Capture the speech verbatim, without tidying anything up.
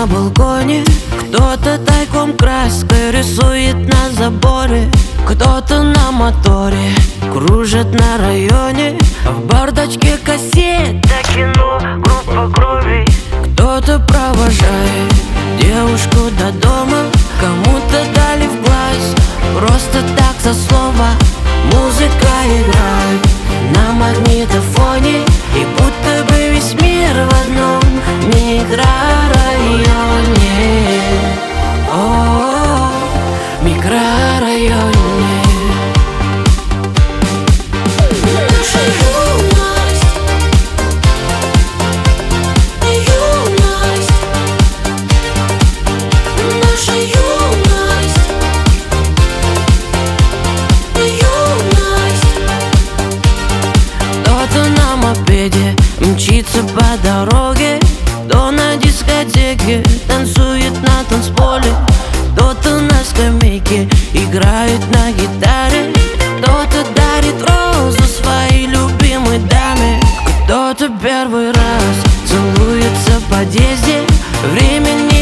на балконе, кто-то тайком краской рисует на заборе, кто-то на моторе кружит на районе, в бардачке кассета кино, группа крови. Кто-то провожает девушку до дома, кому-то дали в глаз просто так за слово. Музыка играет на магнитофоне, и будто бы весь мир в одном микрорайоне. О, микрорайоне. Наша юность, юность, наша юность, юность. Кто-то на мопеде мчится по дороге, кто на дискотеке танцует на танцполе, кто-то на скамейке играет на гитаре, кто-то дарит розу своей любимой даме, кто-то первый раз целуется в подъезде. Времени